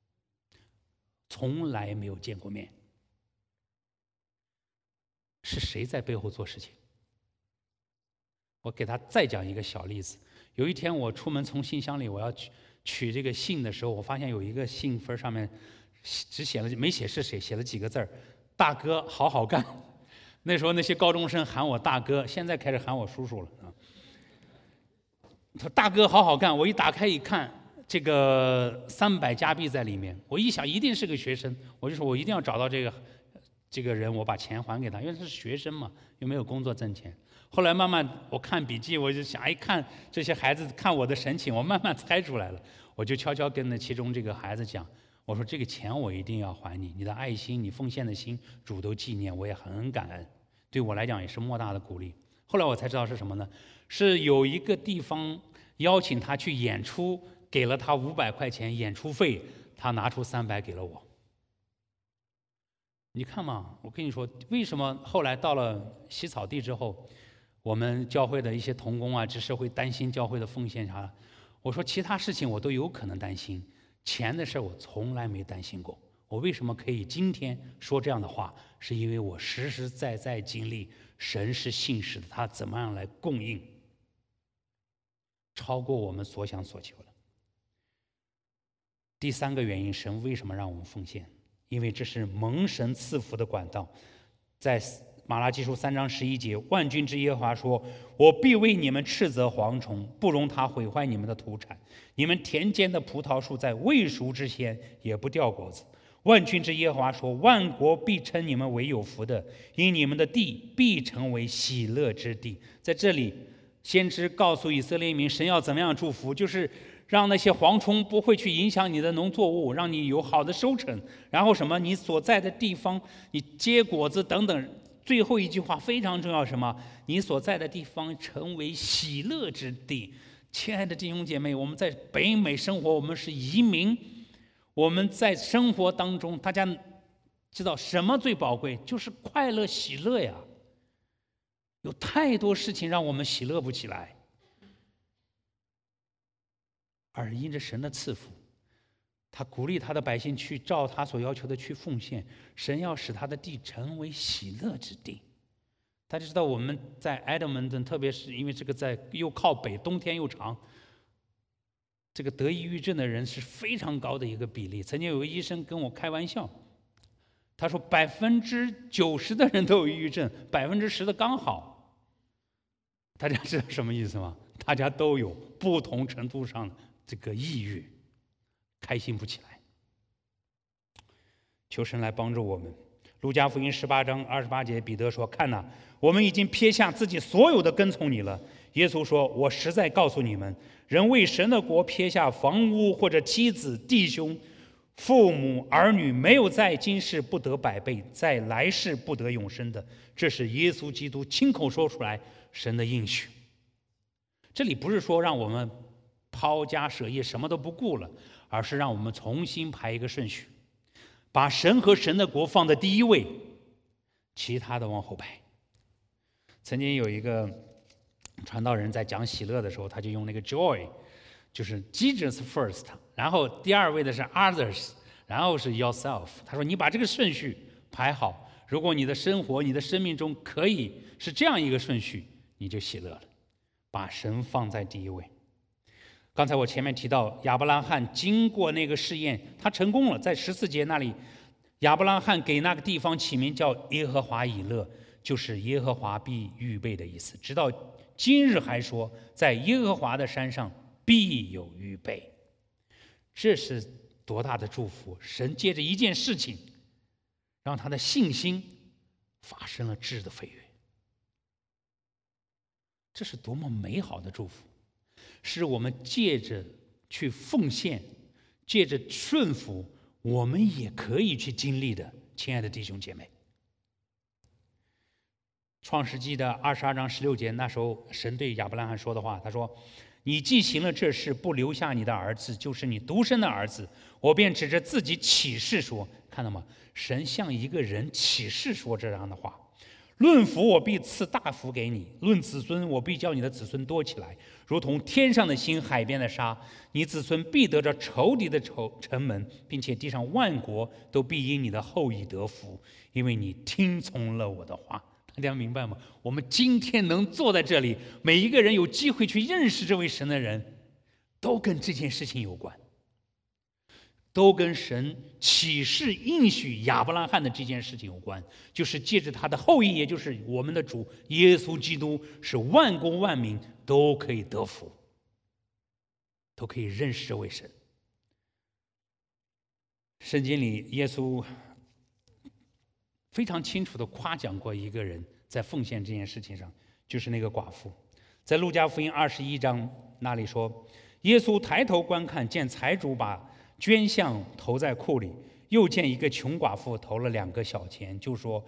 从来没有见过面。是谁在背后做事情？我给他再讲一个小例子。有一天我出门从信箱里我要取取这个信的时候，我发现有一个信封上面只写了没写是谁，写了几个字儿：大哥好好干。那时候那些高中生喊我大哥，现在开始喊我叔叔了啊。他说大哥好好干，我一打开一看，这个三百加币在里面，我一想一定是个学生，我就说我一定要找到这个这个人，我把钱还给他，因为他是学生嘛，又没有工作挣钱。后来慢慢我看笔记，我就想一看这些孩子看我的神情，我慢慢猜出来了，我就悄悄跟那其中这个孩子讲，我说这个钱我一定要还你，你的爱心，你奉献的心，主都纪念，我也很感恩，对我来讲也是莫大的鼓励。后来我才知道是什么呢？是有一个地方邀请他去演出，给了他五百块钱演出费，他拿出三百给了我。你看嘛，我跟你说，为什么后来到了洗草地之后，我们教会的一些同工啊、执事会担心教会的奉献啥？我说其他事情我都有可能担心，钱的事我从来没担心过。我为什么可以今天说这样的话？是因为我实实在在经历神是信实的，他怎么样来供应，超过我们所想所求的。第三个原因，神为什么让我们奉献？因为这是蒙神赐福的管道。在马拉基书三章十一节，万军之耶和华说：“我必为你们斥责蝗虫，不容它毁坏你们的土产。你们田间的葡萄树在未熟之前也不掉果子。万军之耶和华说：万国必称你们为有福的，因你们的地必成为喜乐之地。”在这里，先知告诉以色列民，神要怎么样祝福，就是让那些蝗虫不会去影响你的农作物，让你有好的收成。然后什么，你所在的地方，你结果子等等。最后一句话非常重要，什么？你所在的地方成为喜乐之地。亲爱的弟兄姐妹，我们在北美生活，我们是移民，我们在生活当中，大家知道什么最宝贵？就是快乐、喜乐呀。有太多事情让我们喜乐不起来，而因着神的赐福，他鼓励他的百姓去照他所要求的去奉献。神要使他的地成为喜乐之地。大家知道我们在埃德蒙顿，特别是因为这个在又靠北，冬天又长，这个得抑郁症的人是非常高的一个比例。曾经有个医生跟我开玩笑，他说百分之九十的人都有抑郁症，百分之十的刚好。大家知道什么意思吗？大家都有不同程度上的这个抑郁，开心不起来。求神来帮助我们。路加福音十八章二十八节，彼得说：“看哪，我们已经撇下自己所有的跟从你了。”耶稣说：“我实在告诉你们，人为神的国撇下房屋或者妻子、弟兄、父母、儿女，没有在今世不得百倍，在来世不得永生的。”这是耶稣基督亲口说出来神的应许。这里不是说让我们抛家舍业什么都不顾了，而是让我们重新排一个顺序，把神和神的国放在第一位，其他的往后排。曾经有一个传道人在讲喜乐的时候，他就用那个 joy， 就是 Jesus first， 然后第二位的是 others， 然后是 yourself。 他说你把这个顺序排好，如果你的生活你的生命中可以是这样一个顺序，你就喜乐了，把神放在第一位。刚才我前面提到亚伯拉罕经过那个试验，他成功了。在十四节那里，亚伯拉罕给那个地方起名叫耶和华以勒，就是耶和华必预备的意思。直到今日还说，在耶和华的山上必有预备。这是多大的祝福！神借着一件事情，让他的信心发生了质的飞跃。这是多么美好的祝福！是我们借着去奉献，借着顺服，我们也可以去经历的。亲爱的弟兄姐妹，创世纪的二十二章十六节，那时候神对亚伯拉罕说的话，他说：“你既行了这事，不留下你的儿子，就是你独生的儿子，我便指着自己起誓说。”看到吗？神向一个人起誓说这样的话。论福，我必赐大福给你；论子孙，我必叫你的子孙多起来，如同天上的星，海边的沙。你子孙必得着仇敌的城城门，并且地上万国都必因你的后裔得福，因为你听从了我的话。大家明白吗？我们今天能坐在这里，每一个人有机会去认识这位神的人，都跟这件事情有关，都跟神启示应许亚伯拉罕的这件事情有关，就是借着他的后裔，也就是我们的主耶稣基督，使万国万民都可以得福，都可以认识这位神。圣经里耶稣非常清楚地夸奖过一个人在奉献这件事情上，就是那个寡妇。在路加福音二十一章那里说，耶稣抬头观看，见财主把捐项投在库里，又见一个穷寡妇投了两个小钱，就说：“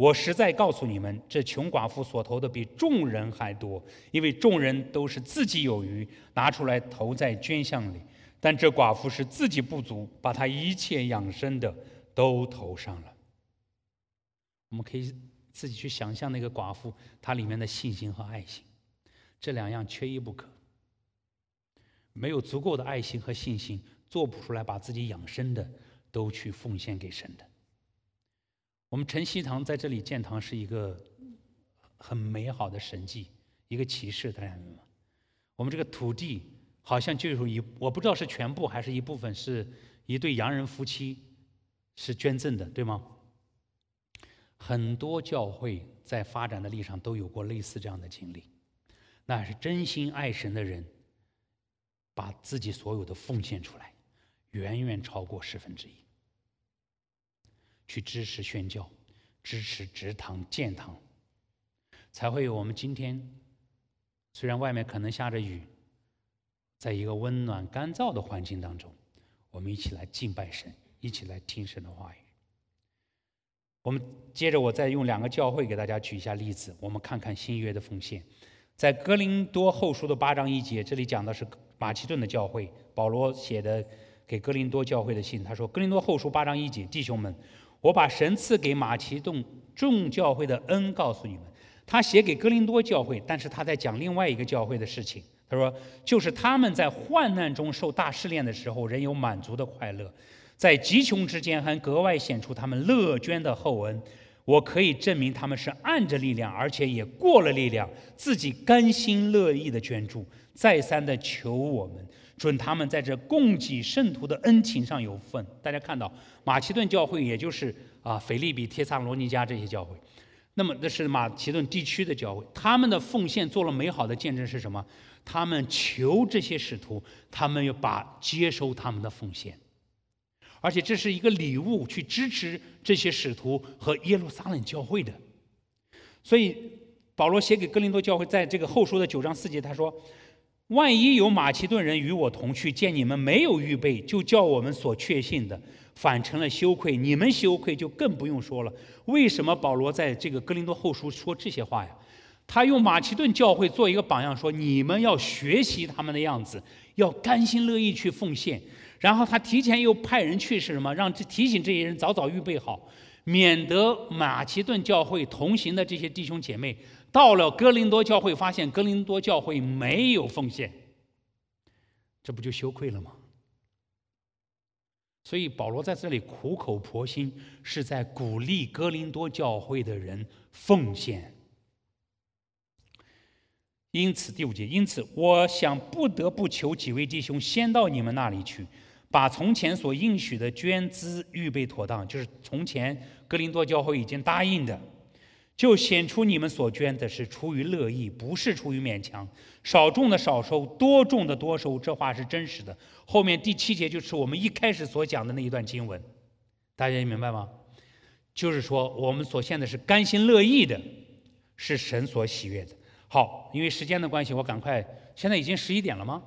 我实在告诉你们，这穷寡妇所投的比众人还多，因为众人都是自己有余，拿出来投在捐项里，但这寡妇是自己不足，把她一切养生的都投上了。我们可以自己去想象那个寡妇，她里面的信心和爱心，这两样缺一不可。没有足够的爱心和信心，做不出来把自己养生的都去奉献给神的。我们晨曦堂在这里建堂是一个很美好的神迹，一个启示，大家明白吗？我们这个土地好像就有一，我不知道是全部还是一部分，是一对洋人夫妻是捐赠的，对吗？很多教会在发展的历史上都有过类似这样的经历，那是真心爱神的人把自己所有的奉献出来，远远超过十分之一，去支持宣教，支持植堂建堂，才会有我们今天虽然外面可能下着雨，在一个温暖干燥的环境当中，我们一起来敬拜神，一起来听神的话语。我们接着我再用两个教会给大家举一下例子，我们看看新约的奉献。在哥林多后书的八章一节，这里讲的是马其顿的教会，保罗写的给哥林多教会的信，他说：哥林多后书八章一节，弟兄们，我把神赐给马其顿众教会的恩告诉你们。他写给哥林多教会，但是他在讲另外一个教会的事情。他说，就是他们在患难中受大试炼的时候，仍有满足的快乐，在极穷之间还格外显出他们乐捐的厚恩。我可以证明他们是按着力量，而且也过了力量，自己甘心乐意的捐助，再三的求我们准他们在这供给圣徒的恩情上有份。大家看到马其顿教会，也就是啊腓立比、帖撒罗尼迦这些教会，那么那是马其顿地区的教会，他们的奉献做了美好的见证是什么？他们求这些使徒，他们要把接收他们的奉献，而且这是一个礼物，去支持这些使徒和耶路撒冷教会的。所以保罗写给哥林多教会，在这个后书的九章四节，他说：万一有马其顿人与我同去，见你们没有预备，就叫我们所确信的反成了羞愧，你们羞愧就更不用说了。为什么保罗在这个哥林多后书说这些话呀？他用马其顿教会做一个榜样，说你们要学习他们的样子，要甘心乐意去奉献。然后他提前又派人去是什么？让提醒这些人早早预备好，免得马其顿教会同行的这些弟兄姐妹到了哥林多教会，发现哥林多教会没有奉献，这不就羞愧了吗？所以保罗在这里苦口婆心，是在鼓励哥林多教会的人奉献。因此第五节，因此我想不得不求几位弟兄先到你们那里去，把从前所应许的捐资预备妥当，就是从前哥林多教会已经答应的，就显出你们所捐的是出于乐意，不是出于勉强。少种的少收，多种的多收，这话是真实的。后面第七节就是我们一开始所讲的那一段经文，大家明白吗？就是说我们所献的是甘心乐意的，是神所喜悦的。好，因为时间的关系，我赶快，现在已经十一点了吗？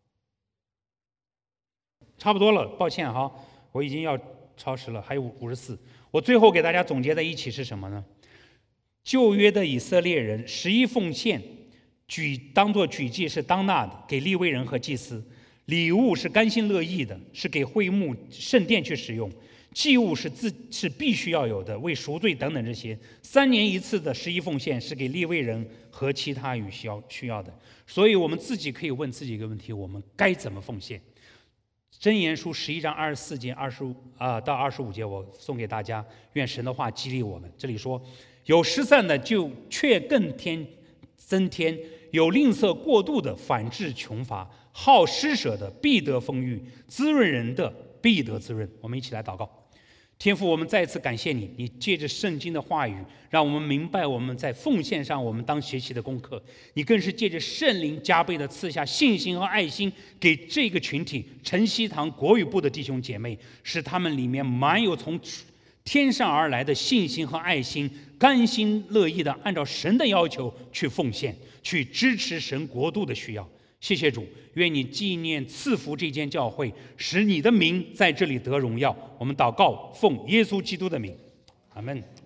差不多了，抱歉哈，我已经要超时了，还有五十四。我最后给大家总结在一起是什么呢？旧约的以色列人十一奉献，举当作举祭是当纳的，给利未人和祭司；礼物是甘心乐意的，是给会幕圣殿去使用；祭物是自是必须要有的，为赎罪等等这些。三年一次的十一奉献是给利未人和其他与需要需要的。所以我们自己可以问自己一个问题：我们该怎么奉献？箴言书十一章二十四节二十五啊到二十五节，我送给大家，愿神的话激励我们。这里说，有失散的就却更添增添，有吝啬过度的反致穷乏，好施舍的必得丰裕，滋润人的必得滋润。我们一起来祷告。天父，我们再次感谢你，你借着圣经的话语，让我们明白我们在奉献上我们当学习的功课。你更是借着圣灵加倍的赐下信心和爱心给这个群体晨曦堂国语部的弟兄姐妹，使他们里面满有从天上而来的信心和爱心，甘心乐意的按照神的要求去奉献，去支持神国度的需要。谢谢主，愿你纪念赐福这间教会，使你的名在这里得荣耀。我们祷告，奉耶稣基督的名，阿们。